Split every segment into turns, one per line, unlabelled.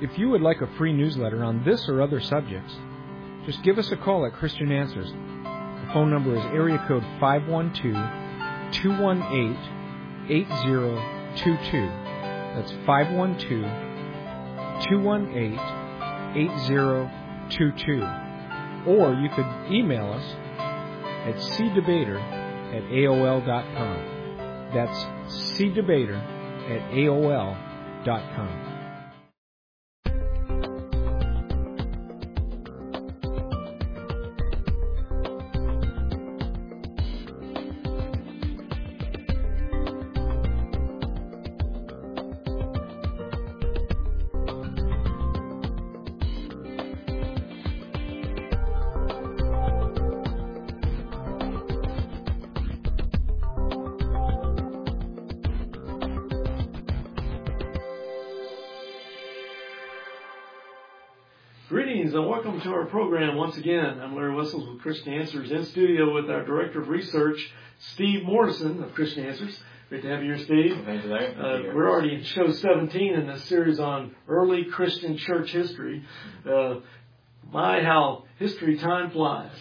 If you would like a free newsletter on this or other subjects, just give us a call at Christian Answers. The phone number is area code 512-218-8022. That's 512-218-8022. Or you could email us at cdebater@aol.com. That's cdebater@aol.com.
Greetings and welcome to our program once again. I'm Larry Wessels with Christian Answers, in studio with our Director of Research, Steve Morrison of Christian Answers. Great to have you here, Steve.
Thank you, Larry.
We're already in show 17 in this series on early Christian church history. My, how history time flies.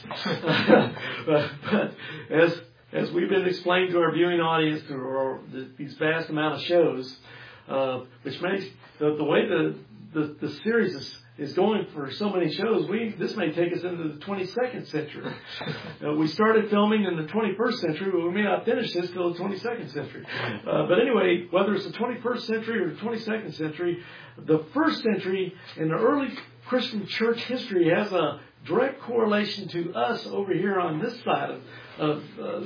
but as we've been explained to our viewing audience through these vast amount of shows, which makes the way the series is going for so many shows, this may take us into the 22nd century. We started filming in the 21st century, but we may not finish this till the 22nd century. But anyway, whether it's the 21st century or the 22nd century, the first century in the early Christian church history has a direct correlation to us over here on this side of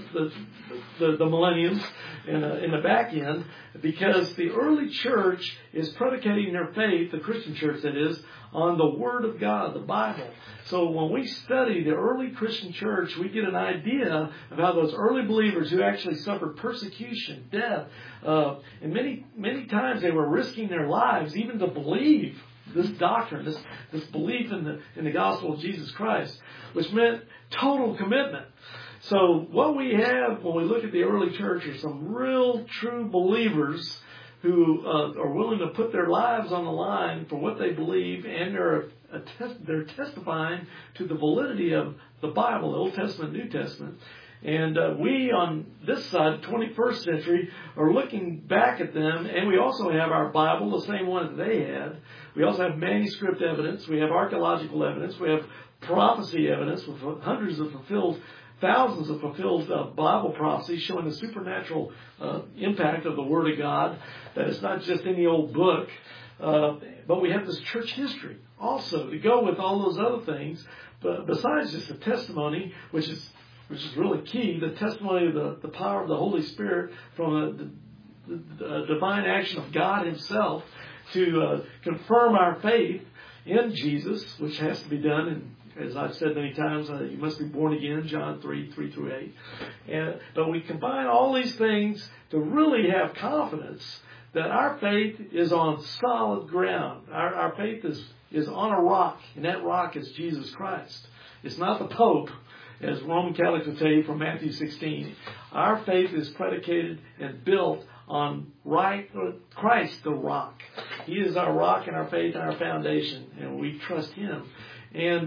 the millenniums in the back end, because the early church is predicating their faith, the Christian church that is, on the Word of God, the Bible. So when we study the early Christian church, we get an idea of how those early believers who actually suffered persecution, death, and many times they were risking their lives even to believe this doctrine, this belief in the gospel of Jesus Christ, which meant total commitment. So what we have when we look at the early church are some real true believers who are willing to put their lives on the line for what they believe, and they're testifying to the validity of the Bible, the Old Testament, New Testament. And we, on this side, 21st century, are looking back at them, and we also have our Bible, the same one that they had. We also have manuscript evidence. We have archaeological evidence. We have prophecy evidence with thousands of fulfilled Bible prophecies showing the supernatural impact of the Word of God, that it's not just any old book. But we have this church history also to go with all those other things. But besides just the testimony, which is really key, the testimony of the power of the Holy Spirit from the divine action of God Himself to confirm our faith in Jesus, which has to be done. And as I've said many times, you must be born again, John 3:3-8. But we combine all these things to really have confidence that our faith is on solid ground. Our faith is on a rock, and that rock is Jesus Christ. It's not the Pope, as Roman Catholics would tell you from Matthew 16. Our faith is predicated and built on Christ, the rock. He is our rock and our faith and our foundation, and we trust Him. And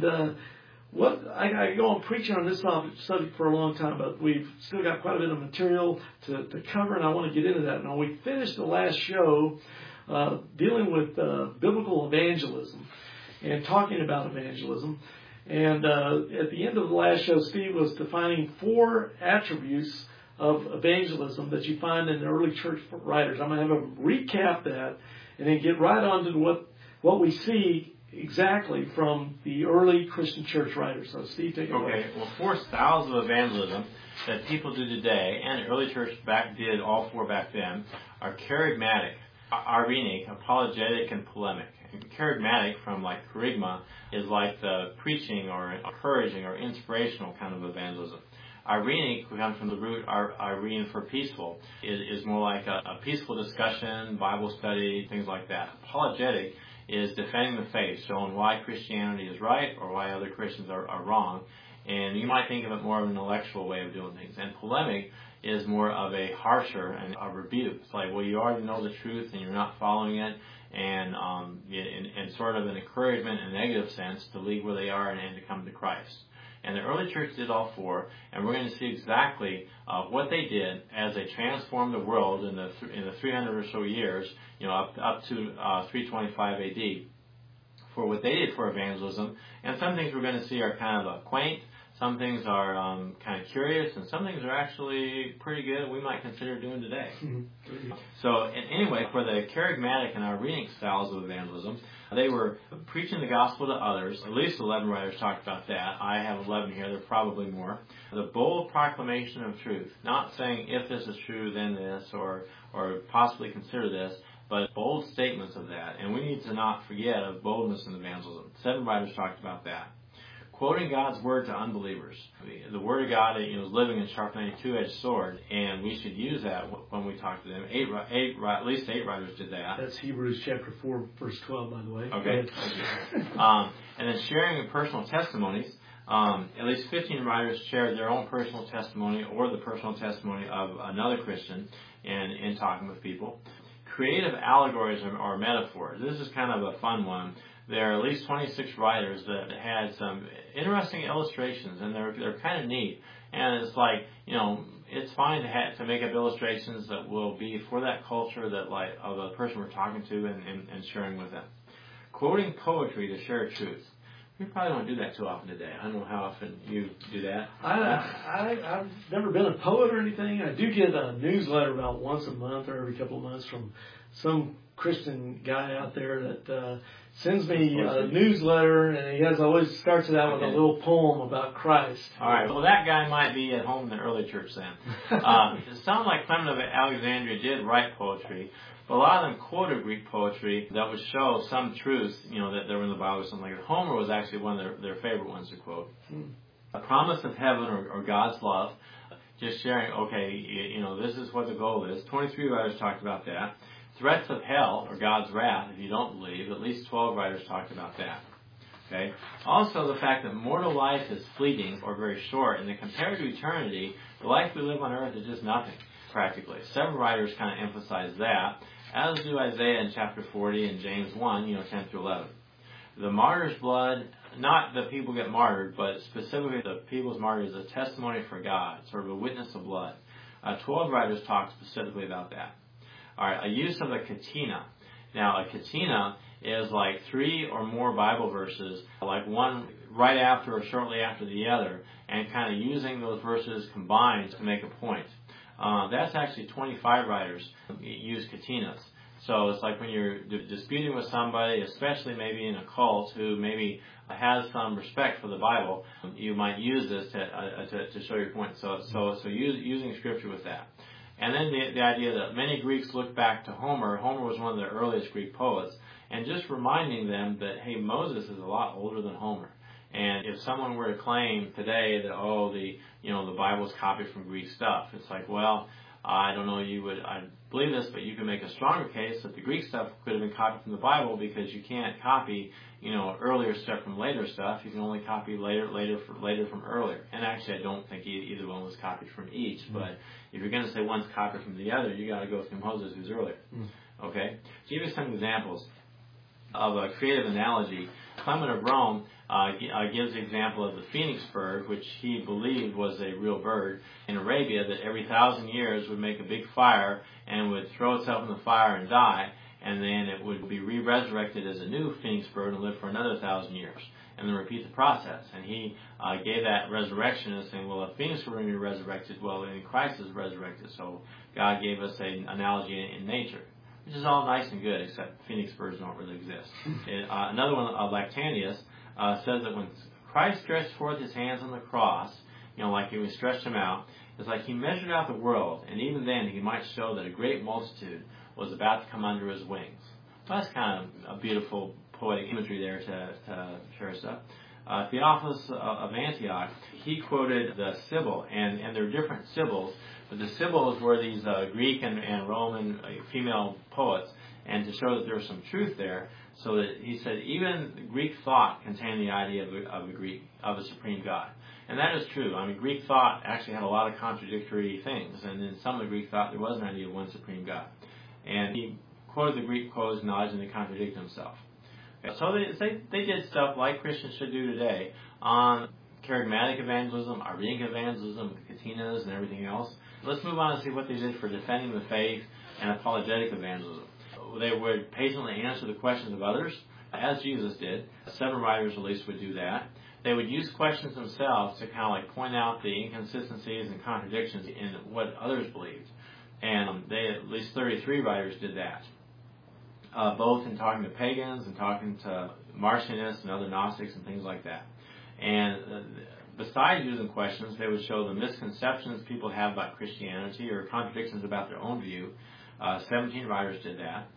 I go on preaching on this subject for a long time, but we've still got quite a bit of material to cover, and I want to get into that. Now, we finished the last show dealing with biblical evangelism and talking about evangelism. And at the end of the last show, Steve was defining 4 attributes of evangelism that you find in the early church writers. I'm going to have him recap that and then get right on to what we see exactly from the early Christian church writers. So, Steve, take it away.
Okay, well, 4 styles of evangelism that people do today, and the early church did all 4 back then, are charismatic, irenic, apologetic, and polemic. And charismatic, from like charisma, is like the preaching or encouraging or inspirational kind of evangelism. Irenic, we come from the root irene for peaceful, is more like a peaceful discussion, Bible study, things like that. Apologetic is defending the faith, showing why Christianity is right or why other Christians are wrong. And you might think of it more of an intellectual way of doing things. And polemic is more of a harsher and a rebuke. It's like, well, you already know the truth and you're not following it, and in sort of an encouragement in a negative sense to leave where they are and to come to Christ. And the early church did all four, and we're going to see exactly what they did as they transformed the world in the 300 or so years, up to 325 A.D. for what they did for evangelism. And some things we're going to see are kind of quaint, some things are kind of curious, and some things are actually pretty good and we might consider doing today. So anyway, for the charismatic and Irenic styles of evangelism, they were preaching the gospel to others. At least 11 writers talked about that. I have 11 here. There are probably more. The bold proclamation of truth. Not saying if this is true, then this, or possibly consider this, but bold statements of that. And we need to not forget of boldness in evangelism. 7 writers talked about that. Quoting God's word to unbelievers. The word of God is living and sharpening a two-edged sword, and we should use that when we talk to them. At least 8 writers did that.
That's Hebrews chapter 4, verse 12, by the way.
Okay. And then sharing personal testimonies. At least 15 writers shared their own personal testimony or the personal testimony of another Christian in talking with people. Creative allegories or metaphors. This is kind of a fun one. There are at least 26 writers that had some interesting illustrations, and they're kind of neat. And it's like, it's fine to make up illustrations that will be for that culture of the person we're talking to and sharing with them. Quoting poetry to share truth. We probably don't do that too often today. I don't know how often you do that.
I've never been a poet or anything. I do get a newsletter about once a month or every couple of months from some Christian guy out there that sends me a newsletter, and he always starts it out with a little poem about Christ.
All right. Well, that guy might be at home in the early church then. It sounds like Clement of Alexandria did write poetry, but a lot of them quoted Greek poetry that would show some truths, that they were in the Bible or something like that. Homer was actually one of their favorite ones to quote. A promise of heaven or God's love. Just sharing, this is what the goal is. 23 writers talked about that. Threats of hell, or God's wrath, if you don't believe. At least 12 writers talked about that. Okay. Also, the fact that mortal life is fleeting or very short, and that compared to eternity, the life we live on earth is just nothing, practically. 7 writers kind of emphasize that, as do Isaiah in chapter 40 and James 1, 10 through 11. The martyr's blood, not that people get martyred, but specifically the people's martyr is a testimony for God, sort of a witness of blood. 12 writers talk specifically about that. All right, a use of a katina. Now, a katina is like 3 or more Bible verses, like one right after or shortly after the other, and kind of using those verses combined to make a point. That's actually 25 writers use katinas. So it's like when you're disputing with somebody, especially maybe in a cult who maybe has some respect for the Bible, you might use this to show your point. So using Scripture with that. And then the idea that many Greeks look back to Homer. Homer was one of the earliest Greek poets. And just reminding them that, hey, Moses is a lot older than Homer. And if someone were to claim today that, the Bible's copied from Greek stuff, it's like, well, I don't know, I believe this, but you can make a stronger case that the Greek stuff could have been copied from the Bible because you can't copy, earlier stuff from later stuff. You can only copy later from earlier. And actually, I don't think either one was copied from each. But if you're going to say one's copied from the other, you got to go through Moses, who's earlier. Okay? To give you some examples of a creative analogy, Clement of Rome gives the example of the phoenix bird, which he believed was a real bird in Arabia, that every 1,000 years would make a big fire and would throw itself in the fire and die, and then it would be re-resurrected as a new phoenix bird and live for another 1,000 years, and then repeat the process. And he gave that resurrection as saying, well, if phoenix were going to be resurrected, well, then Christ is resurrected. So God gave us an analogy in nature, which is all nice and good, except phoenix birds don't really exist. Another one, Lactantius, says that when Christ stretched forth his hands on the cross, like he stretched them out, it's like he measured out the world, and even then he might show that a great multitude was about to come under his wings. Well, that's kind of a beautiful poetic imagery there to share stuff. Theophilus of Antioch, he quoted the Sibyl, and there are different Sibyls, but the Sibyls were these Greek and Roman female poets, and to show that there was some truth there, so that he said even Greek thought contained the idea of a supreme God. And that is true. I mean, Greek thought actually had a lot of contradictory things, and in some of the Greek thought there was an idea of one supreme God. And he quoted the Greek quotes, acknowledging they contradict himself. Okay, so they did stuff like Christians should do today on charismatic evangelism, Irenic evangelism, the Katinas and everything else. Let's move on and see what they did for defending the faith and apologetic evangelism. They would patiently answer the questions of others, as Jesus did. 7 writers at least would do that. They would use questions themselves to kind of like point out the inconsistencies and contradictions in what others believed. And at least 33 writers did that, both in talking to pagans and talking to Marcionists and other Gnostics and things like that. And besides using questions, they would show the misconceptions people have about Christianity or contradictions about their own view. 17 writers did that.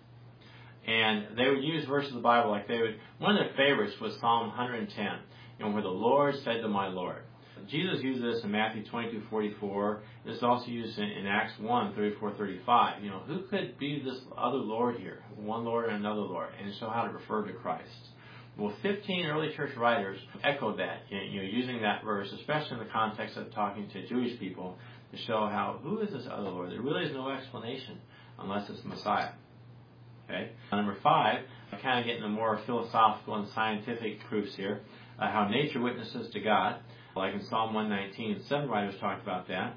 And they would use verses of the Bible like one of their favorites was Psalm 110, where the Lord said to my Lord. Jesus used this in Matthew 22:44. This is also used in Acts 1:34-35. Who could be this other Lord here? One Lord and another Lord, and show how to refer to Christ. Well, 15 early church writers echoed that, using that verse, especially in the context of talking to Jewish people, to show who is this other Lord? There really is no explanation unless it's the Messiah. Okay. Number 5, kind of getting the more philosophical and scientific proofs here, how nature witnesses to God, like in Psalm 119. 7 writers talked about that.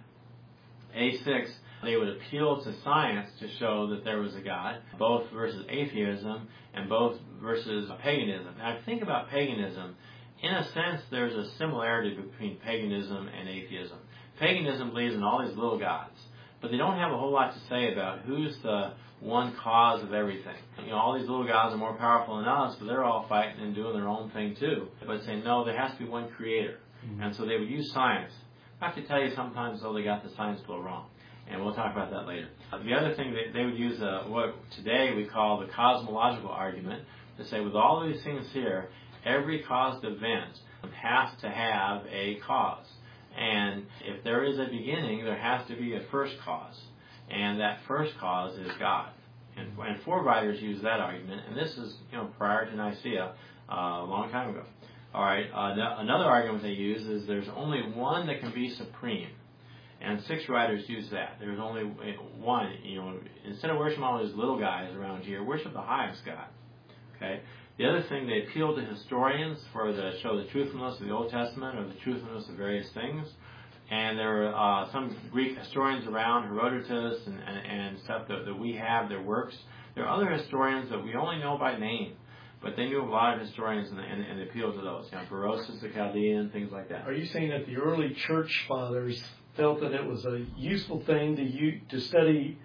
A6, they would appeal to science to show that there was a God, both versus atheism and both versus paganism. Now, think about paganism. In a sense, there's a similarity between paganism and atheism. Paganism believes in all these little gods, but they don't have a whole lot to say about who's the one cause of everything. All these little gods are more powerful than us, but they're all fighting and doing their own thing too. But say, no, there has to be one creator. And so they would use science. I have to tell you, sometimes, though, they got the science bill wrong. And we'll talk about that later. The other thing, they would use what today we call the cosmological argument, to say with all these things here, every caused event has to have a cause. And if there is a beginning, there has to be a first cause. And that first cause is God. And 4 writers use that argument. And this is, prior to Nicaea, a long time ago. All right. Another argument they use is there's only one that can be supreme. And 6 writers use that. There's only one. Instead of worshiping all these little guys around here, worship the highest God. Okay. The other thing, they appeal to historians to show the truthfulness of the Old Testament or the truthfulness of various things. And there are some Greek historians around, Herodotus and stuff that we have, their works. There are other historians that we only know by name, but they knew a lot of historians and appeal to those. Berosus the Chaldean, things like that.
Are you saying that the early church fathers felt that it was a useful thing to study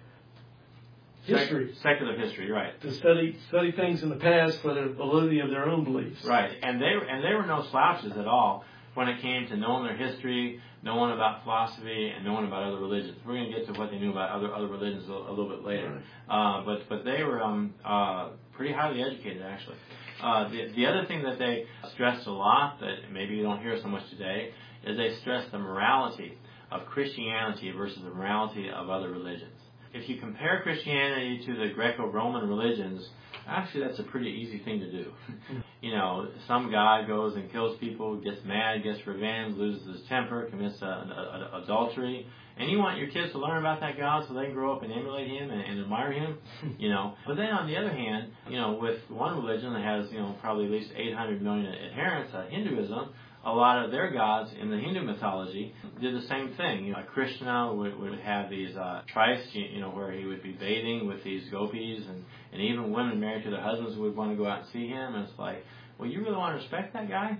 history?
Secular history, right.
To study things in the past for the validity of their own beliefs.
Right, and they were no slouches at all when it came to knowing their history, knowing about philosophy, and knowing about other religions. We're going to get to what they knew about other religions a little bit later. Right. But they were pretty highly educated, actually. The other thing that they stressed a lot, that maybe you don't hear so much today, is they stressed the morality of Christianity versus the morality of other religions. If you compare Christianity to the Greco-Roman religions, actually that's a pretty easy thing to do. Some guy goes and kills people, gets mad, gets revenge, loses his temper, commits adultery, and you want your kids to learn about that God so they can grow up and emulate him and admire him, But then on the other hand, with one religion that has, probably at least 800 million adherents, Hinduism, a lot of their gods in the Hindu mythology did the same thing. Krishna would have these trysts, where he would be bathing with these gopis, and even women married to their husbands would want to go out and see him. And it's like, well, you really want to respect that guy?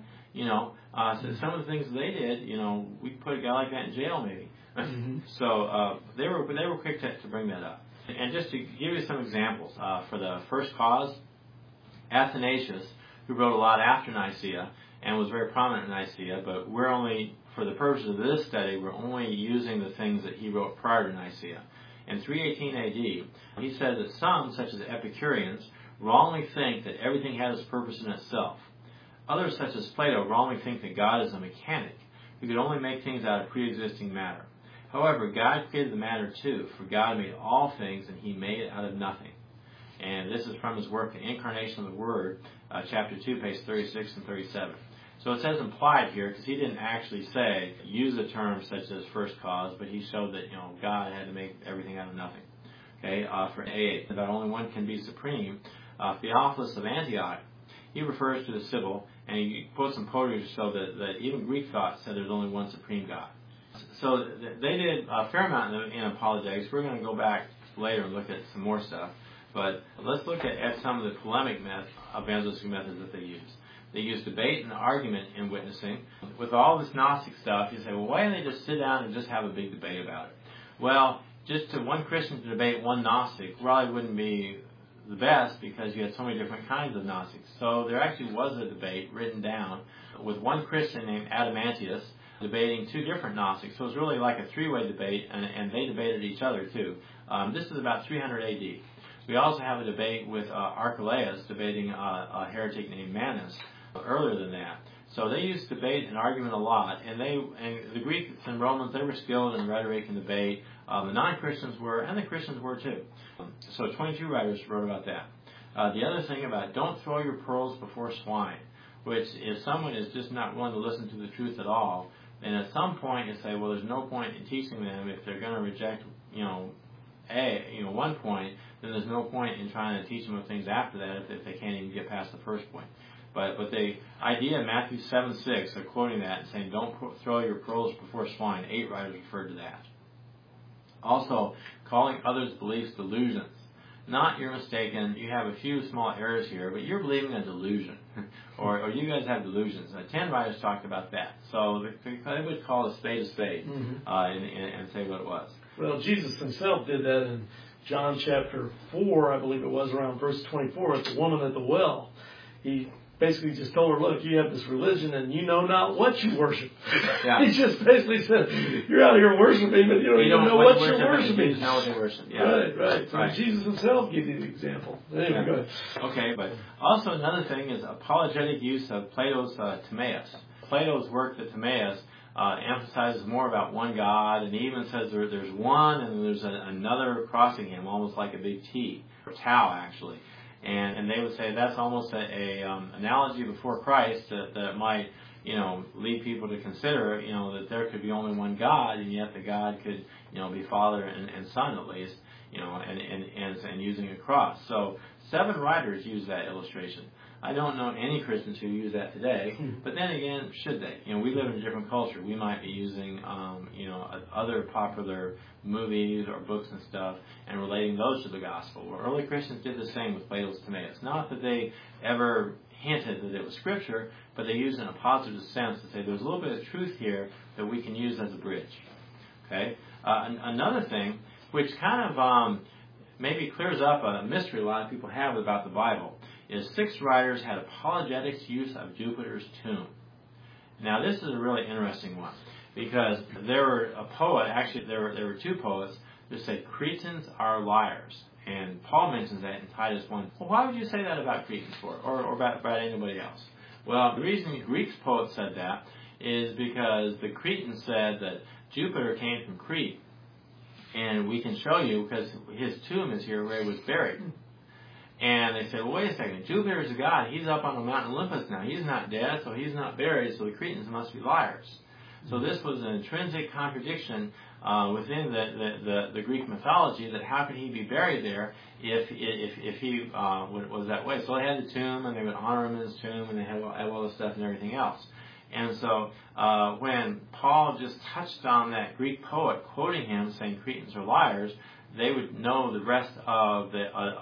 So some of the things they did, we could put a guy like that in jail maybe. Mm-hmm. So they were quick to bring that up. And just to give you some examples, for the first cause, Athanasius, who wrote a lot after Nicaea, and was very prominent in Nicaea, but we're only, for the purposes of this study, we're only using the things that he wrote prior to Nicaea. In 318 AD, he said that some, such as Epicureans, wrongly think that everything has its purpose in itself. Others, such as Plato, wrongly think that God is a mechanic who could only make things out of pre-existing matter. However, God created the matter too, for God made all things, and he made it out of nothing. And this is from his work, The Incarnation of the Word, chapter 2, page 36 and 37. So it says implied here, because he didn't actually use a term such as first cause, but he showed that, God had to make everything out of nothing. Okay, for AA, that only one can be supreme. Theophilus of Antioch, he refers to the Sibyl, and he quotes some poetry to show that even Greek thought said there's only one supreme God. So they did a fair amount in apologetics. We're going to go back later and look at some more stuff. But let's look at some of the polemic evangelistic methods that they used. They used debate and argument in witnessing. With all this Gnostic stuff, you say, well, why don't they just sit down and just have a big debate about it? Well, just to one Christian to debate one Gnostic probably wouldn't be the best, because you had so many different kinds of Gnostics. So there actually was a debate written down with one Christian named Adamantius debating two different Gnostics. So it was really like a three-way debate, and they debated each other too. This is about 300 AD. We also have a debate with Archelaus debating a heretic named Manus earlier than that. So they used debate and argument a lot, and the Greeks and Romans, they were skilled in rhetoric and debate. The non-Christians were, and the Christians were too. So 22 writers wrote about that. The other thing about don't throw your pearls before swine, which if someone is just not willing to listen to the truth at all, then at some point you say, well, there's no point in teaching them if they're going to reject, one point, then there's no point in trying to teach them things after that if they can't even get past the first point. But the idea in Matthew 7:6 of quoting that and saying, don't throw your pearls before swine, 8 writers referred to that. Also, calling others' beliefs delusions. Not you're mistaken, you have a few small errors here, but you're believing a delusion. or you guys have delusions. 10 writers talked about that. So they would call a spade, and say what it was.
Well, Jesus himself did that in John chapter 4, I believe it was, around verse 24, at the woman at the well. He basically just told her, look, you have this religion and you know not what you worship. Yeah. He just basically said, you're out here worshiping, but you don't even know what you're worshiping.
You know what they worship. Yeah.
Right. So Jesus himself gave you the example. Anyway, go ahead.
Okay, but also another thing is apologetic use of Plato's Timaeus. Plato's work, the Timaeus, emphasizes more about one God, and he even says there's one and there's another crossing him, almost like a big T, or tau actually. And they would say that's almost a analogy before Christ that might, lead people to consider, that there could be only one God, and yet the God could, be Father and Son at least, and using a cross. So 7 writers use that illustration. I don't know any Christians who use that today, but then again, should they? We live in a different culture. We might be using, other popular movies or books and stuff and relating those to the gospel. Well, early Christians did the same with Plato's Timaeus. Not that they ever hinted that it was scripture, but they used it in a positive sense to say there's a little bit of truth here that we can use as a bridge. Okay. Another thing, which kind of maybe clears up a mystery a lot of people have about the Bible, is 6 writers had apologetics use of Jupiter's tomb. Now this is a really interesting one, because there were a poet, actually there were 2 poets who said Cretans are liars, and Paul mentions that in Titus 1. Well, why would you say that about Cretans for, or about anybody else? Well, the reason the Greek poet said that is because the Cretans said that Jupiter came from Crete, and we can show you because his tomb is here where he was buried. And they said, well, wait a second, Jupiter is a god. He's up on the Mount Olympus now. He's not dead, so he's not buried, so the Cretans must be liars. So this was an intrinsic contradiction within the Greek mythology, that how could he be buried there if he was that way? So they had the tomb, and they would honor him in his tomb, and they had all the stuff and everything else. And so when Paul just touched on that Greek poet, quoting him, saying Cretans are liars, they would know the rest of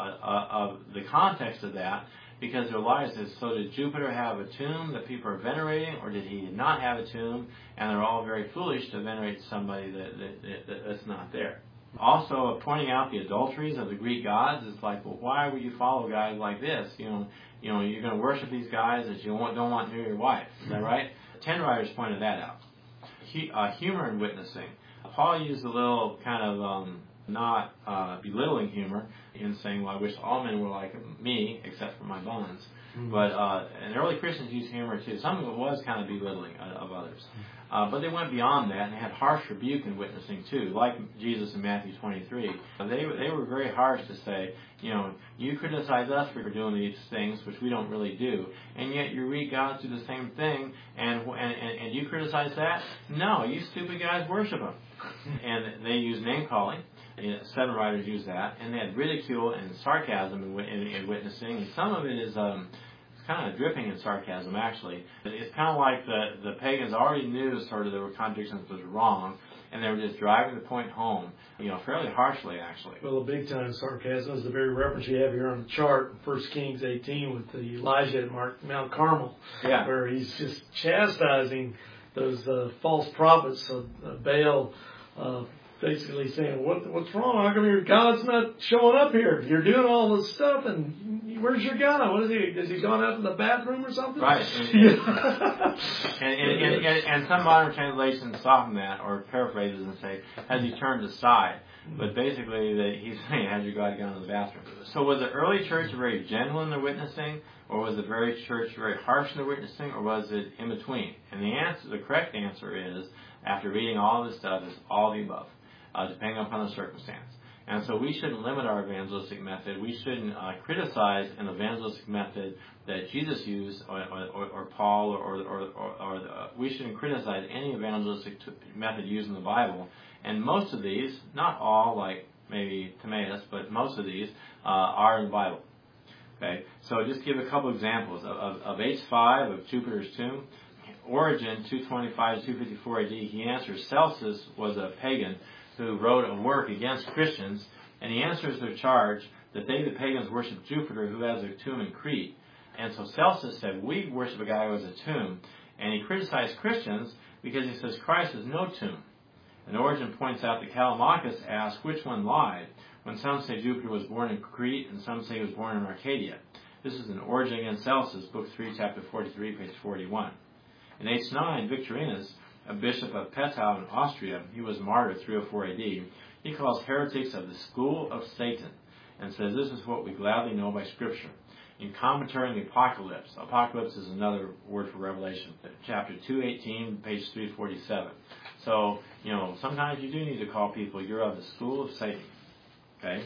the context of that, because their liars is, so did Jupiter have a tomb that people are venerating, or did he not have a tomb? And they're all very foolish to venerate somebody that's not there. Also, pointing out the adulteries of the Greek gods, it's like, well, why would you follow guys like this? You're going to worship these guys that you don't want near your wife. Is that right? 10 writers pointed that out. Humor in witnessing. Paul used a little kind of not belittling humor in saying, well, I wish all men were like me, except for my bonds. Mm-hmm. But and early Christians used humor too. Some of it was kind of belittling of others. But they went beyond that and had harsh rebuke in witnessing too, like Jesus in Matthew 23. They were very harsh to say, you criticize us for doing these things, which we don't really do, and yet your weak gods do the same thing, and you criticize that? No, you stupid guys worship them. And they use name calling. 7 writers use that, and they had ridicule and sarcasm in witnessing, and some of it is kind of dripping in sarcasm, actually. It's kind of like the pagans already knew sort of there were contradictions was wrong, and they were just driving the point home, fairly harshly, actually.
Well, the big time sarcasm is the very reference you have here on the chart, 1 Kings 18, with the Elijah at Mount Carmel, where he's just chastising those false prophets of Baal, basically saying, what's wrong? How come your God's not showing up here? You're doing all this stuff, and where's your God? What is he? Has he gone out to the bathroom or something?
Right. And some modern translations soften that or paraphrases and say, has he turned aside? But basically, he's saying, has your God gone to the bathroom? So was the early church very gentle in their witnessing, or was the very church very harsh in their witnessing, or was it in between? And the correct answer is, after reading all this stuff, is all the above, depending upon the circumstance. And so we shouldn't limit our evangelistic method. We shouldn't criticize an evangelistic method that Jesus used, or Paul, or we shouldn't criticize any evangelistic method used in the Bible. And most of these, not all, like maybe Timaeus, but most of these are in the Bible. Okay, so just give a couple examples of H5 of Jupiter's tomb. Origen, 225 to 254 AD, he answers Celsus was a pagan who wrote a work against Christians, and he answers their charge that they, the pagans, worship Jupiter, who has a tomb in Crete. And so Celsus said, we worship a guy who has a tomb. And he criticized Christians because he says Christ has no tomb. And Origen points out that Callimachus asked which one lied, when some say Jupiter was born in Crete and some say he was born in Arcadia. This is in Origen against Celsus, Book 3, Chapter 43, page 41. In H9, Victorinus, a bishop of Pettau in Austria, he was martyred 304 AD. He calls heretics of the school of Satan and says this is what we gladly know by Scripture. In commentary on the Apocalypse, Apocalypse is another word for Revelation, chapter 218, page 347. So, sometimes you do need to call people, you're of the school of Satan. Okay?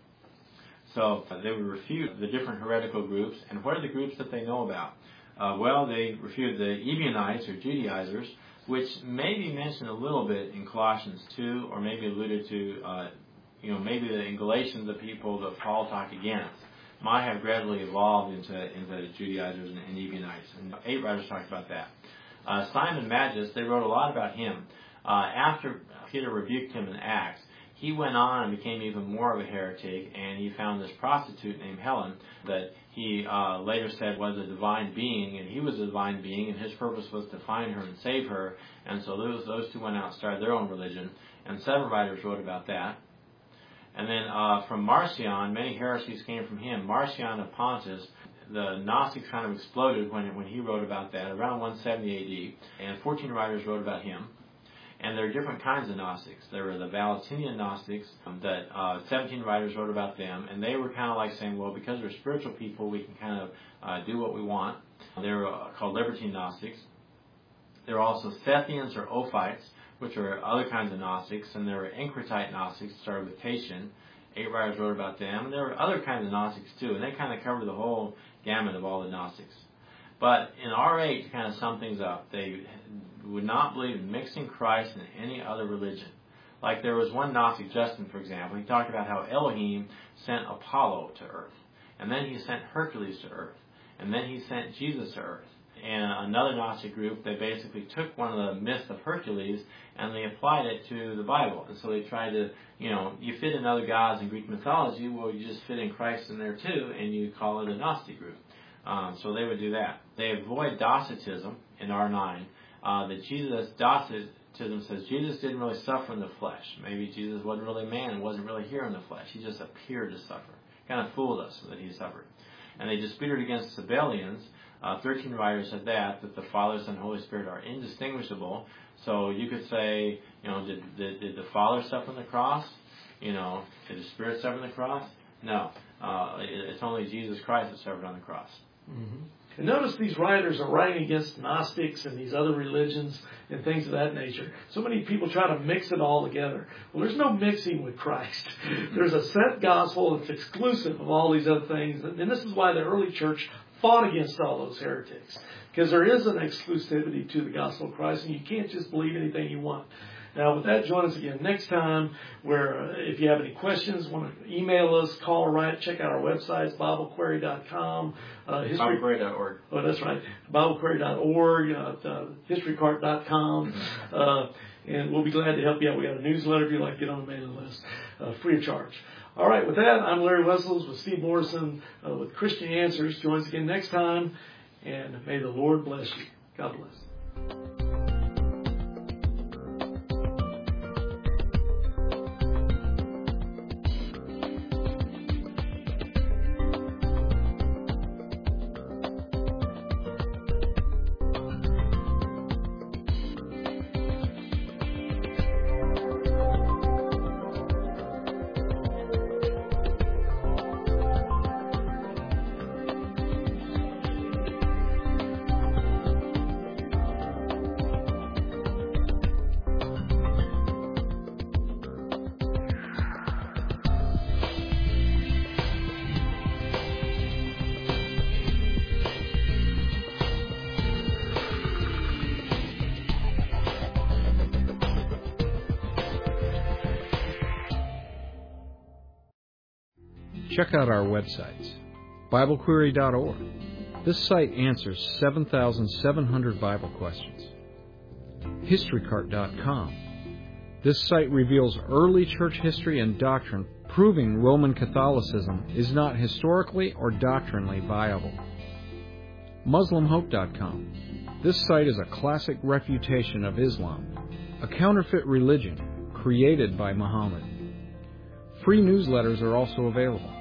So, they would refute the different heretical groups. And what are the groups that they know about? They refute the Ebionites or Judaizers, which may be mentioned a little bit in Colossians 2, or maybe alluded to, maybe in Galatians, the people that Paul talked against might have gradually evolved into Judaizers and Ebionites. And 8 writers talked about that. Simon Magus, they wrote a lot about him. After Peter rebuked him in Acts, he went on and became even more of a heretic, and he found this prostitute named Helen that he later said was a divine being, and he was a divine being, and his purpose was to find her and save her. And so those two went out and started their own religion, and 7 writers wrote about that. And then from Marcion, many heresies came from him. Marcion of Pontus, the Gnostics kind of exploded when he wrote about that, around 170 AD, and 14 writers wrote about him. And there are different kinds of Gnostics. There were the Valentinian Gnostics that 17 writers wrote about them, and they were kind of like saying, well, because we're spiritual people, we can kind of do what we want. They were called Libertine Gnostics. There were also Sethians or Ophites, which are other kinds of Gnostics, and there were Encretite Gnostics, started with Tatian. 8 writers wrote about them, and there were other kinds of Gnostics too, and they kind of covered the whole gamut of all the Gnostics. But in R8, to kind of sum things up, they would not believe in mixing Christ and any other religion. Like there was one Gnostic, Justin, for example, he talked about how Elohim sent Apollo to earth, and then he sent Hercules to earth, and then he sent Jesus to earth. And another Gnostic group, they basically took one of the myths of Hercules and they applied it to the Bible. And so they tried to, you fit in other gods in Greek mythology, well, you just fit in Christ in there too, and you call it a Gnostic group. So they would do that. They avoid Docetism in R9. Docetism says Jesus didn't really suffer in the flesh. Maybe Jesus wasn't really man and wasn't really here in the flesh. He just appeared to suffer. Kind of fooled us that he suffered. And they disputed against Sabellians. 13 writers said that the Father, Son, and Holy Spirit are indistinguishable. So you could say, did the Father suffer on the cross? Did the Spirit suffer on the cross? No. It's only Jesus Christ that suffered on the cross.
Mm-hmm. And notice these writers are writing against Gnostics and these other religions and things of that nature. So many people try to mix it all together. Well, there's no mixing with Christ. There's a set gospel that's exclusive of all these other things. And this is why the early church fought against all those heretics. Because there is an exclusivity to the gospel of Christ, and you can't just believe anything you want. Now, with that, join us again next time, where if you have any questions, want to email us, call or write, check out our websites, BibleQuery.com.
BibleQuery.org.
Oh, that's right. BibleQuery.org, HistoryCart.com. And we'll be glad to help you out. We got a newsletter if you'd like to get on the mailing list, free of charge. All right, with that, I'm Larry Wessels with Steve Morrison with Christian Answers. Join us again next time, and may the Lord bless you. God bless.
Check out our websites, BibleQuery.org. This site answers 7,700 Bible questions. HistoryCart.com. This site reveals early church history and doctrine, proving Roman Catholicism is not historically or doctrinally viable. MuslimHope.com. This site is a classic refutation of Islam, a counterfeit religion created by Muhammad. Free newsletters are also available.